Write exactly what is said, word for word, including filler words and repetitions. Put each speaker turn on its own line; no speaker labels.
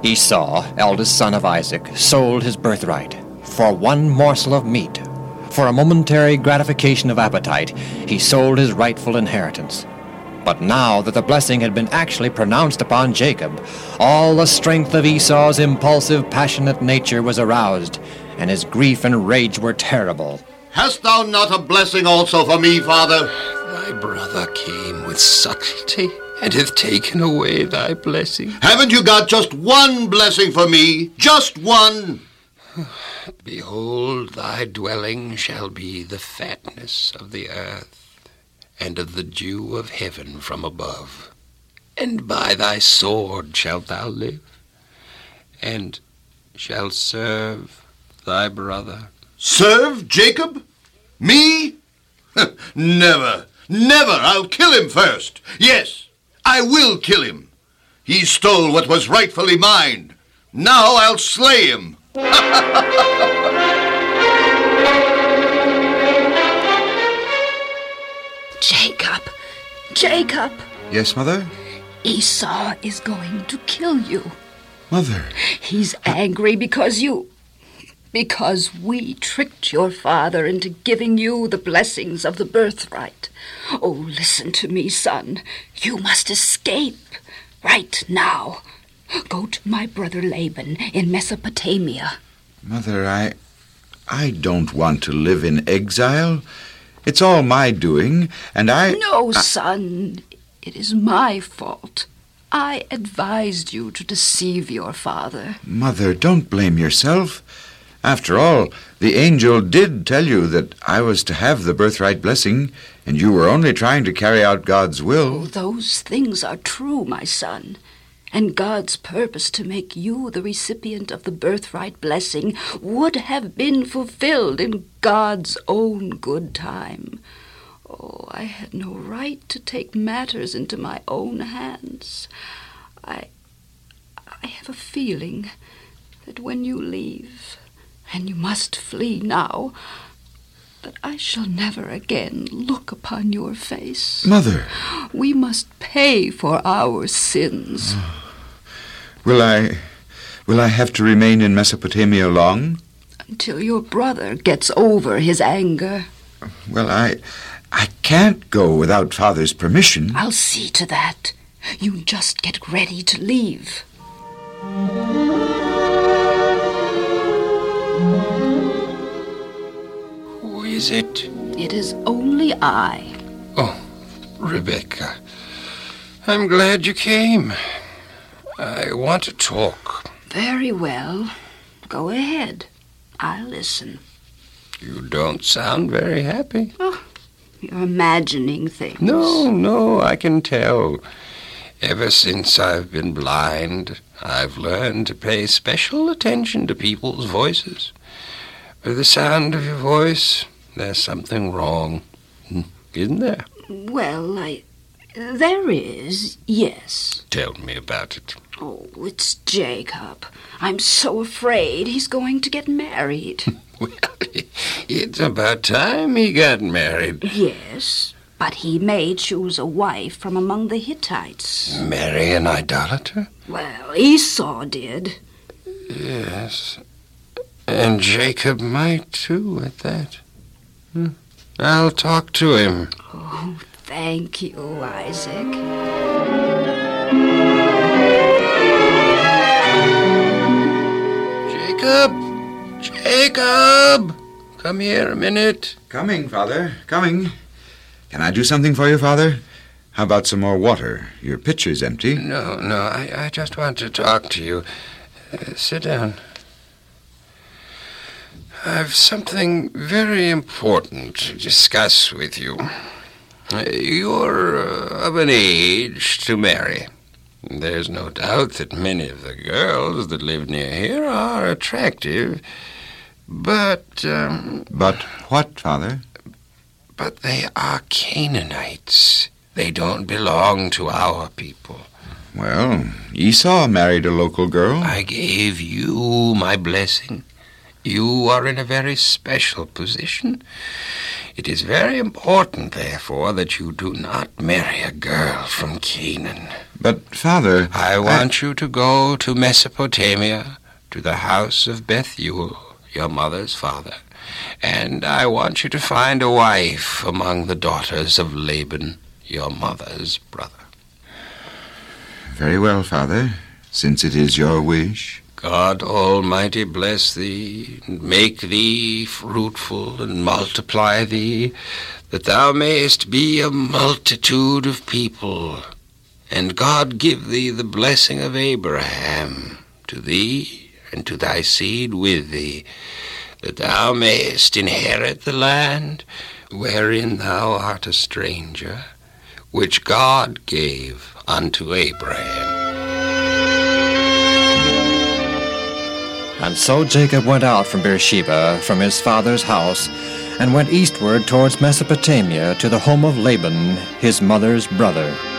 Esau, eldest son of Isaac, sold his birthright for one morsel of meat. For a momentary gratification of appetite, he sold his rightful inheritance. But now that the blessing had been actually pronounced upon Jacob, all the strength of Esau's impulsive, passionate nature was aroused, and his grief and rage were terrible.
Hast thou not a blessing also for me, father?
Thy brother came with subtlety, and hath taken away thy blessing.
Haven't you got just one blessing for me? Just one?
Behold, thy dwelling shall be the fatness of the earth, and of the dew of heaven from above. And by thy sword shalt thou live, and shalt serve thy brother.
Serve Jacob? Me? Never, never. I'll kill him first. Yes, I will kill him. He stole what was rightfully mine. Now I'll slay him.
Jacob, Jacob.
Yes, Mother?
Esau is going to kill you.
Mother.
He's angry because you... Because we tricked your father into giving you the blessings of the birthright. Oh, listen to me, son. You must escape right now. Go to my brother Laban in Mesopotamia.
Mother, I... I don't want to live in exile. It's all my doing, and I...
No,
I...
son. It is my fault. I advised you to deceive your father.
Mother, don't blame yourself. After all, the angel did tell you that I was to have the birthright blessing, and you were only trying to carry out God's will.
Oh, those things are true, my son. And God's purpose to make you the recipient of the birthright blessing would have been fulfilled in God's own good time. Oh, I had no right to take matters into my own hands. I, I have a feeling that when you leave, and you must flee now, that I shall never again look upon your face.
Mother!
We must pay for our sins.
Will I... will I have to remain in Mesopotamia long?
Until your brother gets over his anger.
Well, I... I can't go without Father's permission.
I'll see to that. You just get ready to leave.
Who is it?
It is only I.
Oh, Rebecca. I'm glad you came. I want to talk.
Very well. Go ahead. I'll listen.
You don't sound very happy.
Oh, you're imagining things.
No, no, I can tell. Ever since I've been blind, I've learned to pay special attention to people's voices. With the sound of your voice, there's something wrong, isn't there?
Well, I... there is, yes.
Tell me about it.
Oh, it's Jacob. I'm so afraid he's going to get married.
Well, it's about time he got married.
Yes, but he may choose a wife from among the Hittites.
Marry an idolater?
Well, Esau did.
Yes, and Jacob might too at that. Hmm. I'll talk to him.
Oh, thank you, Isaac.
Jacob! Jacob! Come here a minute.
Coming, Father, coming. Can I do something for you, Father? How about some more water? Your pitcher's empty.
No, no, I, I just want to talk to you. Uh, sit down. I've something very important to discuss with you. Uh, You're uh, of an age to marry. There's no doubt that many of the girls that live near here are attractive, but... Um,
but what, Father?
But they are Canaanites. They don't belong to our people.
Well, Esau married a local girl.
I gave you my blessing, You are in a very special position. It is very important, therefore, that you do not marry a girl from Canaan.
But, Father...
I want I... you to go to Mesopotamia, to the house of Bethuel, your mother's father, and I want you to find a wife among the daughters of Laban, your mother's brother.
Very well, Father, since it is your wish.
God Almighty bless thee, and make thee fruitful, and multiply thee, that thou mayest be a multitude of people. And God give thee the blessing of Abraham, to thee and to thy seed with thee, that thou mayest inherit the land wherein thou art a stranger, which God gave unto Abraham.
And so Jacob went out from Beersheba, from his father's house, and went eastward towards Mesopotamia to the home of Laban, his mother's brother.